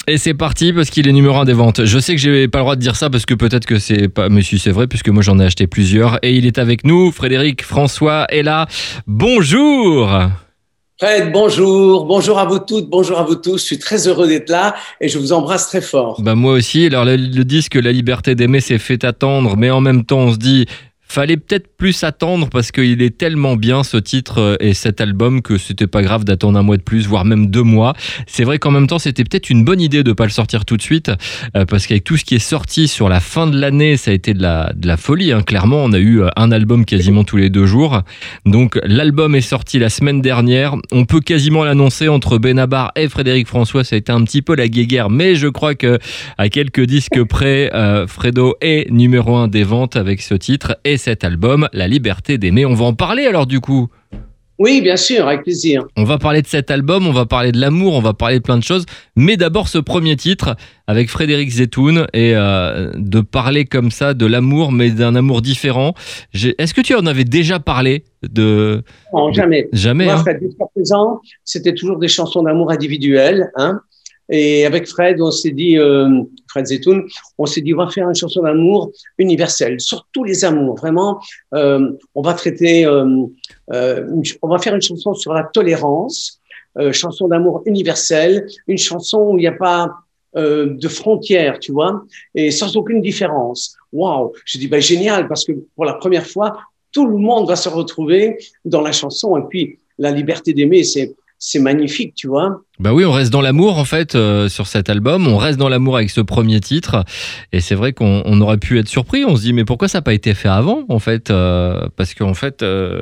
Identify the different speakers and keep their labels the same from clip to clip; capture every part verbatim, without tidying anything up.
Speaker 1: Et c'est parti parce qu'il est numéro un des ventes. Je sais que j'ai pas le droit de dire ça parce que peut-être que c'est pas, mais si c'est vrai puisque moi j'en ai acheté plusieurs et il est avec nous. Frédéric François est là. Bonjour.
Speaker 2: Fred, bonjour, bonjour à vous toutes, bonjour à vous tous. Je suis très heureux d'être là et je vous embrasse très fort.
Speaker 1: Bah moi aussi. Alors le, le disque La liberté d'aimer s'est fait attendre, mais en même temps on se dit. Fallait peut-être plus attendre parce qu'il est tellement bien ce titre et cet album que c'était pas grave d'attendre un mois de plus, voire même deux mois. C'est vrai qu'en même temps c'était peut-être une bonne idée de pas le sortir tout de suite parce qu'avec tout ce qui est sorti sur la fin de l'année, ça a été de la, de la folie. Hein. Clairement, on a eu un album quasiment tous les deux jours. Donc l'album est sorti la semaine dernière. On peut quasiment l'annoncer entre Benabar et Frédéric François. Ça a été un petit peu la guéguerre, mais je crois que à quelques disques près, euh, Fredo est numéro un des ventes avec ce titre et cet album, La liberté d'aimer. On va en parler alors du coup.
Speaker 2: Oui, bien sûr, avec plaisir.
Speaker 1: On va parler de cet album, on va parler de l'amour, on va parler de plein de choses. Mais d'abord ce premier titre avec Frédéric Zetoun et euh, de parler comme ça de l'amour, mais d'un amour différent. J'ai... Est-ce que tu en avais déjà parlé de...
Speaker 2: Non, jamais.
Speaker 1: Jamais.
Speaker 2: Moi,
Speaker 1: hein.
Speaker 2: Fred, jusqu'à présent, c'était toujours des chansons d'amour individuelles, hein. Et avec Fred, on s'est dit, euh, Fred Zetoun, on s'est dit, on va faire une chanson d'amour universelle, sur tous les amours. Vraiment, euh, on va traiter, euh, euh, une, on va faire une chanson sur la tolérance, euh, chanson d'amour universelle, une chanson où il n'y a pas euh, de frontières, tu vois, et sans aucune différence. Waouh! Je dis, ben génial, parce que pour la première fois, tout le monde va se retrouver dans la chanson. Et puis, la liberté d'aimer, c'est c'est magnifique, tu vois.
Speaker 1: Bah oui, on reste dans l'amour en fait euh, sur cet album, on reste dans l'amour avec ce premier titre et c'est vrai qu'on on aurait pu être surpris, on se dit mais pourquoi ça n'a pas été fait avant en fait euh, parce qu'en fait... Euh...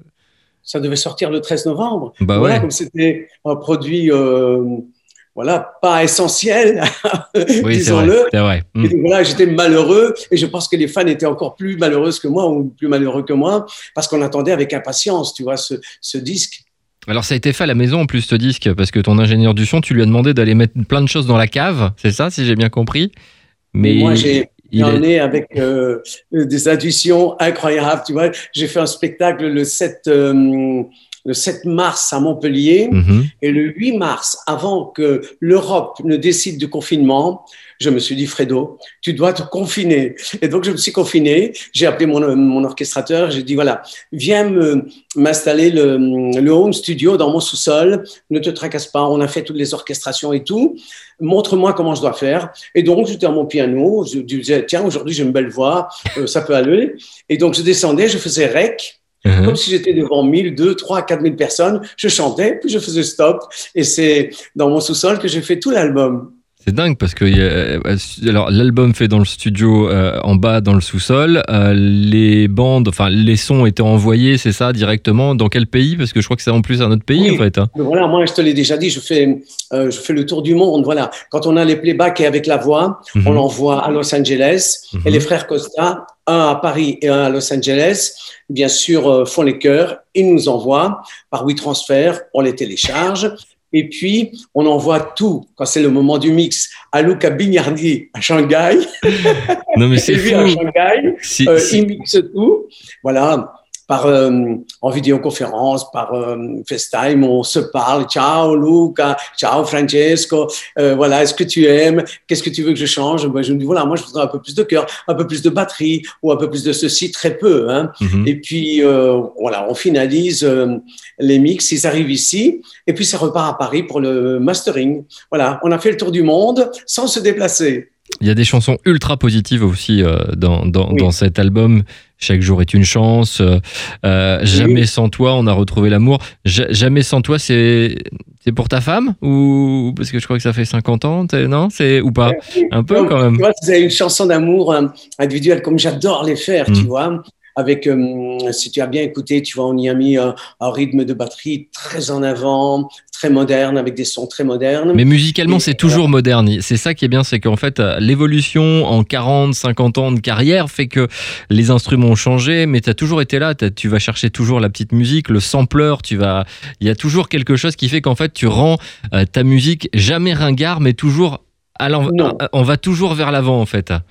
Speaker 2: Ça devait sortir le treize novembre.
Speaker 1: Bah
Speaker 2: voilà,
Speaker 1: ouais.
Speaker 2: Comme c'était un produit euh, voilà, pas essentiel,
Speaker 1: oui,
Speaker 2: disons-le.
Speaker 1: C'est vrai, c'est vrai.
Speaker 2: Et donc, voilà, j'étais malheureux et je pense que les fans étaient encore plus malheureux que moi ou plus malheureux que moi parce qu'on attendait avec impatience, tu vois, ce, ce disque.
Speaker 1: Alors ça a été fait à la maison en plus ce disque parce que ton ingénieur du son tu lui as demandé d'aller mettre plein de choses dans la cave, c'est ça si j'ai bien compris.
Speaker 2: Mais moi j'ai
Speaker 1: il
Speaker 2: en
Speaker 1: est...
Speaker 2: est avec euh, des intuitions incroyables, tu vois. J'ai fait un spectacle le sept euh, le sept mars à Montpellier
Speaker 1: mm-hmm.
Speaker 2: et le huit mars, avant que l'Europe ne décide du confinement, je me suis dit, Fredo, tu dois te confiner. Et donc, je me suis confiné. J'ai appelé mon, mon orchestrateur. J'ai dit, voilà, viens me, m'installer le, le home studio dans mon sous-sol. Ne te tracasse pas. On a fait toutes les orchestrations et tout. Montre-moi comment je dois faire. Et donc, j'étais à mon piano. Je disais, tiens, aujourd'hui, j'ai une belle voix. Euh, ça peut aller. Et donc, je descendais, je faisais rec. Mmh. Comme si j'étais devant mille, deux, trois, quatre mille personnes. Je chantais, puis je faisais stop. Et c'est dans mon sous-sol que j'ai fait tout l'album.
Speaker 1: C'est dingue parce que alors, l'album fait dans le studio euh, en bas dans le sous-sol, euh, les bandes, enfin les sons étaient envoyés, c'est ça, directement dans quel pays? Parce que je crois que c'est en plus un autre pays
Speaker 2: oui,
Speaker 1: en fait. Hein.
Speaker 2: Voilà, moi je te l'ai déjà dit, je fais, euh, je fais le tour du monde. Voilà, quand on a les playbacks et avec la voix, mm-hmm. on l'envoie à Los Angeles mm-hmm. et les frères Costa, un à Paris et un à Los Angeles, bien sûr euh, font les chœurs, ils nous envoient par WeTransfer, on les télécharge. Et puis, on envoie tout, quand c'est le moment du mix, à Luca Bignardi à Shanghai.
Speaker 1: Non, mais c'est
Speaker 2: lui
Speaker 1: fou.
Speaker 2: à Shanghai,
Speaker 1: si,
Speaker 2: euh,
Speaker 1: si.
Speaker 2: il mixe tout. Voilà, par, euh, en vidéoconférence, par euh, FaceTime, on se parle. Ciao Luca, ciao Francesco. Euh, voilà, est-ce que tu aimes? Qu'est-ce que tu veux que je change? Ben, je me dis, voilà, moi, je voudrais un peu plus de cœur, un peu plus de batterie ou un peu plus de ceci, très peu. Hein. Mm-hmm. Et puis, euh, voilà, on finalise euh, les mix, ils arrivent ici. Et puis, ça repart à Paris pour le mastering. Voilà, on a fait le tour du monde sans se déplacer.
Speaker 1: Il y a des chansons ultra positives aussi euh, dans, dans,
Speaker 2: oui.
Speaker 1: dans cet album. Chaque jour est une chance. Euh, euh, jamais oui. sans toi, on a retrouvé l'amour. J- jamais sans toi, c'est, c'est pour ta femme ou parce que je crois que ça fait cinquante ans, non? C'est ou pas?
Speaker 2: oui.
Speaker 1: Un peu
Speaker 2: Donc,
Speaker 1: quand même.
Speaker 2: Tu vois, c'est une chanson d'amour euh, individuelle comme j'adore les faire, mmh. tu vois. Avec, euh, si tu as bien écouté, tu vois, on y a mis euh, un rythme de batterie très en avant, très moderne, avec des sons très modernes.
Speaker 1: Mais musicalement, et, c'est toujours
Speaker 2: voilà.
Speaker 1: moderne. C'est ça qui est bien, c'est qu'en fait, l'évolution en quarante, cinquante ans de carrière fait que les instruments ont changé, mais tu as toujours été là, tu vas chercher toujours la petite musique, le sampler, tu vas... il y a toujours quelque chose qui fait qu'en fait, tu rends euh, ta musique jamais ringard, mais toujours... à l'en... on va toujours vers l'avant, en fait.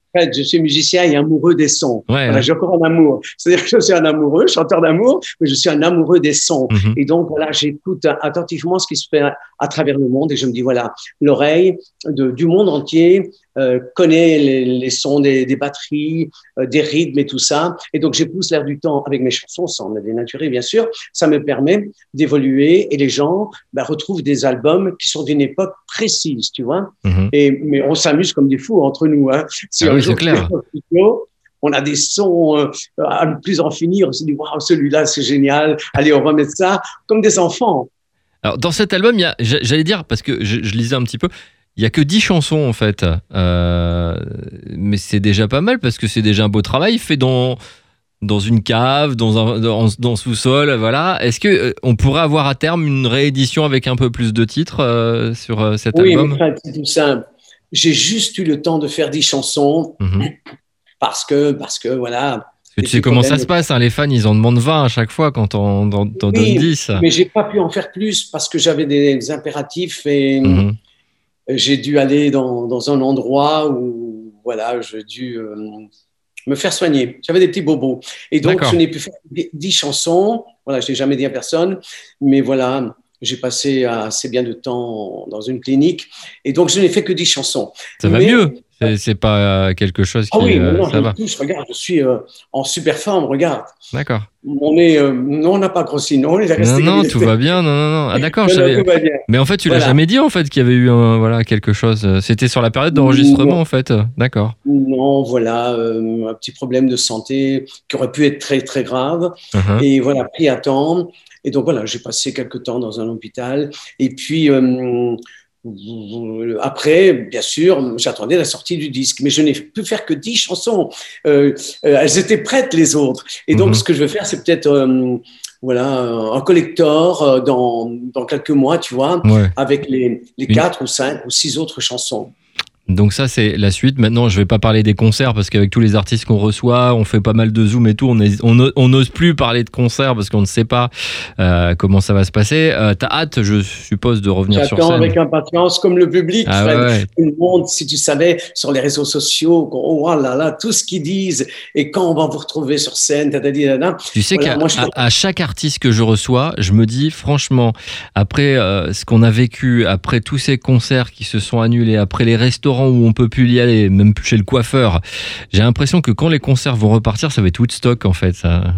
Speaker 2: Fred, je suis musicien et amoureux des sons.
Speaker 1: Ouais,
Speaker 2: voilà,
Speaker 1: ouais.
Speaker 2: j'ai encore un amour. C'est-à-dire que je suis un amoureux, chanteur d'amour, mais je suis un amoureux des sons.
Speaker 1: Mhm.
Speaker 2: Et donc, voilà, j'écoute attentivement ce qui se fait à, à travers le monde et je me dis, voilà, l'oreille de, du monde entier euh, connaît les, les sons des, des batteries, euh, des rythmes et tout ça. Et donc, j'épouse l'air du temps avec mes chansons, sans me dénaturer, bien sûr. Ça me permet d'évoluer et les gens ben, retrouvent des albums qui sont d'une époque précise, tu vois.
Speaker 1: Mhm.
Speaker 2: Et, mais on s'amuse comme des fous entre nous. Hein. Si
Speaker 1: Ah
Speaker 2: un
Speaker 1: oui,
Speaker 2: jour
Speaker 1: c'est clair.
Speaker 2: tu es au studio, on a des sons euh, à ne plus en finir. On se dit, waouh, celui-là, c'est génial. Allez, on va mettre ça comme des enfants.
Speaker 1: Alors, dans cet album, il y a, j'allais dire, parce que je, je lisais un petit peu, il y a que dix chansons en fait. Euh, mais c'est déjà pas mal parce que c'est déjà un beau travail fait dans, dans une cave, dans un dans, dans sous-sol. Voilà. Est-ce qu'on pourrait avoir à terme une réédition avec un peu plus de titres euh, sur euh, cet
Speaker 2: oui,
Speaker 1: album?
Speaker 2: Oui, c'est tout simple. J'ai juste eu le temps de faire dix chansons mmh. parce que, parce que voilà.
Speaker 1: Parce que tu sais comment ça se passe, hein, les fans, ils en demandent vingt à chaque fois quand on t'en
Speaker 2: oui,
Speaker 1: donne dix.
Speaker 2: Mais j'ai pas pu en faire plus parce que j'avais des impératifs et mmh. j'ai dû aller dans, dans un endroit où voilà, j'ai dû euh, me faire soigner. J'avais des petits bobos. Et donc, je n'ai pu faire dix chansons. Voilà, je n'ai jamais dit à personne. Mais voilà, j'ai passé assez bien de temps dans une clinique. Et donc, je n'ai fait que dix chansons.
Speaker 1: Ça
Speaker 2: mais,
Speaker 1: va mieux. C'est, c'est pas quelque chose qui...
Speaker 2: Ah oui,
Speaker 1: euh,
Speaker 2: non,
Speaker 1: ça
Speaker 2: je
Speaker 1: va.
Speaker 2: touche, regarde, je suis euh, en super forme, regarde.
Speaker 1: D'accord.
Speaker 2: On est, euh, non, on n'a pas grossi, non, on est resté.
Speaker 1: Non, non, tout va bien, non, non, non. Ah d'accord, je
Speaker 2: non,
Speaker 1: savais...
Speaker 2: non, tout va bien.
Speaker 1: Mais en fait, tu
Speaker 2: voilà.
Speaker 1: l'as jamais dit en fait qu'il y avait eu un, voilà, quelque chose. C'était sur la période d'enregistrement non. en fait. D'accord.
Speaker 2: Non, voilà, euh, un petit problème de santé qui aurait pu être très, très grave. Uh-huh. Et voilà, pris à temps. Et donc voilà, j'ai passé quelques temps dans un hôpital. Et puis... Euh, après, bien sûr, j'attendais la sortie du disque, mais je n'ai pu faire que dix chansons. Euh, euh, elles étaient prêtes, les autres. Et donc, mm-hmm. ce que je vais faire, c'est peut-être euh, voilà, un collector euh, dans, dans quelques mois, tu vois, ouais. avec les, les quatre Une... ou cinq ou six autres chansons.
Speaker 1: Donc ça, c'est la suite. Maintenant, je ne vais pas parler des concerts parce qu'avec tous les artistes qu'on reçoit, on fait pas mal de Zoom et tout. On n'ose plus parler de concerts parce qu'on ne sait pas euh, comment ça va se passer. Euh, t'as hâte, je suppose, de revenir
Speaker 2: J'attends
Speaker 1: sur scène.
Speaker 2: avec impatience, comme le public,
Speaker 1: ah,
Speaker 2: Fred.
Speaker 1: Ouais, ouais.
Speaker 2: Tout le monde, si tu savais, sur les réseaux sociaux, oh là là, tout ce qu'ils disent et quand on va vous retrouver sur scène, tadadi, tadada.
Speaker 1: Tu sais voilà, qu'à moi, je... à, à chaque artiste que je reçois, je me dis, franchement, après euh, ce qu'on a vécu, après tous ces concerts qui se sont annulés, après les restaurants où on peut plus y aller, même chez le coiffeur. J'ai l'impression que quand les concerts vont repartir, ça va être Woodstock en fait. Ça,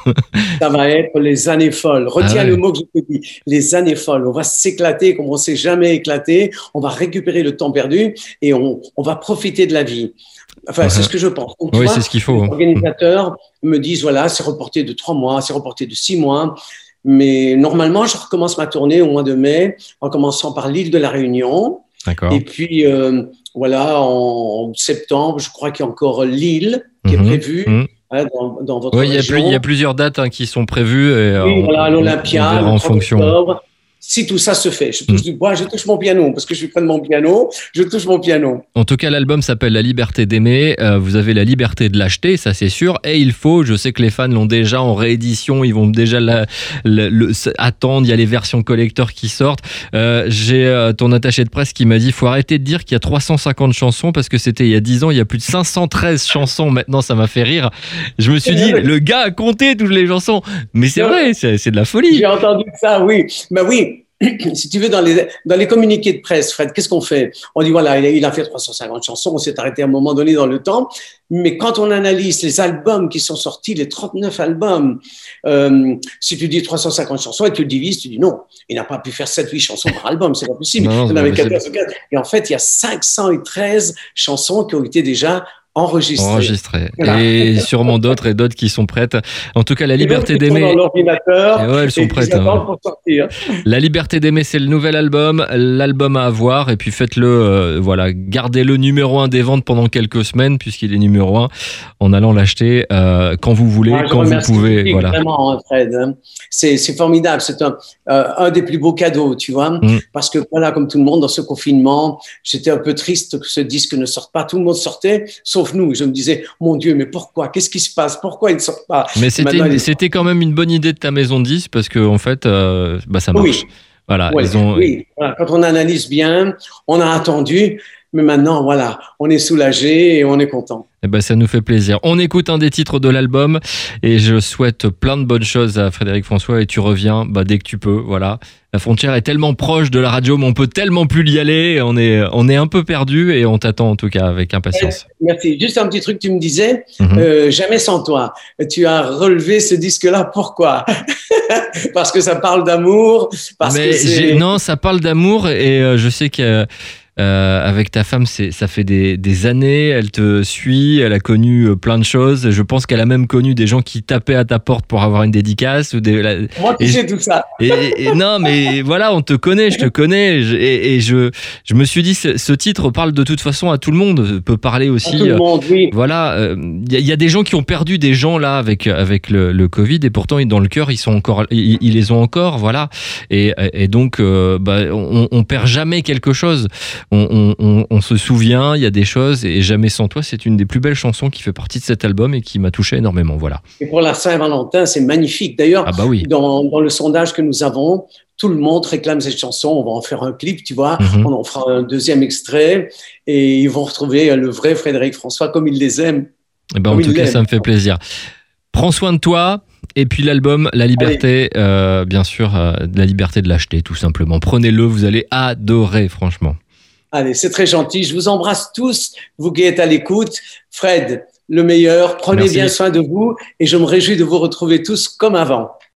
Speaker 2: ça va être les années folles. Retiens ah ouais. le mot que je te dis, les années folles. On va s'éclater comme on ne s'est jamais éclaté. On va récupérer le temps perdu et on, on va profiter de la vie. Enfin, uh-huh. c'est ce que je pense. Donc,
Speaker 1: oui,
Speaker 2: vois,
Speaker 1: c'est ce qu'il faut.
Speaker 2: Les organisateurs me disent, voilà, c'est reporté de trois mois, c'est reporté de six mois. Mais normalement, je recommence ma tournée au mois de mai, en commençant par l'île de la Réunion.
Speaker 1: D'accord.
Speaker 2: Et puis, euh, voilà, en septembre, je crois qu'il y a encore Lille qui mmh, est prévue mmh. hein, dans, dans votre
Speaker 1: oui,
Speaker 2: région.
Speaker 1: Oui, il y a plusieurs dates hein, qui sont prévues. Et,
Speaker 2: oui, on, voilà, l'Olympia, le
Speaker 1: en fonction.
Speaker 2: Octobre. Si tout ça se fait, je touche mmh. du bois, je touche mon piano, parce que je suis près de mon piano, je touche mon piano.
Speaker 1: En tout cas, l'album s'appelle La liberté d'aimer, euh, vous avez la liberté de l'acheter, ça c'est sûr, et il faut, je sais que les fans l'ont déjà en réédition, ils vont déjà la, la, le, attendre, il y a les versions collector qui sortent. Euh, j'ai euh, ton attaché de presse qui m'a dit, il faut arrêter de dire qu'il y a trois cent cinquante chansons, parce que c'était il y a dix ans, il y a plus de cinq cent treize chansons, maintenant ça m'a fait rire. Je me suis dit, le gars a compté toutes les chansons, mais c'est vrai, c'est, c'est de la folie.
Speaker 2: J'ai entendu ça, oui, bah oui. Si tu veux, dans les, dans les communiqués de presse, Fred, qu'est-ce qu'on fait? On dit, voilà, il a, il a fait trois cent cinquante chansons, on s'est arrêté à un moment donné dans le temps. Mais quand on analyse les albums qui sont sortis, les trente-neuf albums, euh, si tu dis trois cent cinquante chansons et tu le divises, tu dis non, il n'a pas pu faire sept huit chansons par album, c'est pas possible.
Speaker 1: Non,
Speaker 2: il en avait quatorze ou quinze. Et en fait, il y a cinq cent treize chansons qui ont été déjà enregistré.
Speaker 1: Enregistré. Voilà. Et sûrement d'autres et d'autres qui sont prêtes. En tout cas, La liberté d'aimer.
Speaker 2: Dans l'ordinateur.
Speaker 1: Et ouais, elles sont prêtes. Hein.
Speaker 2: Pour sortir.
Speaker 1: La liberté d'aimer, c'est le nouvel album. L'album à avoir. Et puis faites-le, euh, voilà, gardez-le numéro un des ventes pendant quelques semaines, puisqu'il est numéro un, en allant l'acheter euh, quand vous voulez, ah, quand vous pouvez. Voilà.
Speaker 2: Vraiment, Fred. C'est, c'est formidable. C'est un, euh, un des plus beaux cadeaux, tu vois. Mm. Parce que, voilà, comme tout le monde, dans ce confinement, j'étais un peu triste que ce disque ne sorte pas. Tout le monde sortait, sauf Sauf nous, je me disais, mon Dieu, mais pourquoi? Qu'est-ce qui se passe? Pourquoi il ne sort pas?
Speaker 1: Mais c'était, une, c'était quand même une bonne idée de ta maison de disques parce qu'en en fait, euh, bah, ça marche.
Speaker 2: Oui.
Speaker 1: Voilà,
Speaker 2: ouais,
Speaker 1: ils ont...
Speaker 2: oui. Voilà. Quand on analyse bien, on a attendu. Mais maintenant, voilà, on est soulagé et on est content.
Speaker 1: Eh ben, ça nous fait plaisir. On écoute un des titres de l'album et je souhaite plein de bonnes choses à Frédéric François et tu reviens bah, dès que tu peux. Voilà. La frontière est tellement proche de la radio, mais on peut tellement plus y aller. On est, on est un peu perdu et on t'attend en tout cas avec impatience.
Speaker 2: Merci. Juste un petit truc, tu me disais,
Speaker 1: Mm-hmm.
Speaker 2: euh, jamais sans toi. Tu as relevé ce disque-là, pourquoi? Parce que ça parle d'amour, parce
Speaker 1: mais
Speaker 2: que c'est...
Speaker 1: Non, ça parle d'amour et euh, je sais que Euh, avec ta femme, c'est, ça fait des, des années, elle te suit, elle a connu euh, plein de choses. Je pense qu'elle a même connu des gens qui tapaient à ta porte pour avoir une dédicace. Ou des, la,
Speaker 2: Moi, tu sais tout ça.
Speaker 1: Et, et, non, mais voilà, on te connaît, je te connais. Je, et, et je, je me suis dit, ce, ce titre parle de toute façon à tout le monde, peut parler aussi.
Speaker 2: À tout le monde, oui.
Speaker 1: Euh, voilà, il euh, y, y a des gens qui ont perdu des gens là avec, avec le, le Covid et pourtant, dans le cœur, ils, sont encore, ils, ils les ont encore. Voilà. Et, et donc, euh, bah, on, on perd jamais quelque chose. On, on, on, on se souvient, il y a des choses et Jamais sans toi, c'est une des plus belles chansons qui fait partie de cet album et qui m'a touché énormément. Voilà.
Speaker 2: Et pour la Saint-Valentin, c'est magnifique. D'ailleurs,
Speaker 1: ah bah oui.
Speaker 2: dans, dans le sondage que nous avons, tout le monde réclame cette chanson. On va en faire un clip, tu vois. Mm-hmm. On en fera un deuxième extrait et ils vont retrouver le vrai Frédéric François comme il les aime.
Speaker 1: Et ben, en tout cas, ça me fait plaisir. Prends soin de toi. Et puis l'album La Liberté, euh, bien sûr, euh, la liberté de l'acheter, tout simplement. Prenez-le, vous allez adorer, franchement.
Speaker 2: Allez, c'est très gentil. Je vous embrasse tous, vous qui êtes à l'écoute. Fred, le meilleur. Prenez Merci. bien soin de vous et je me réjouis de vous retrouver tous comme avant.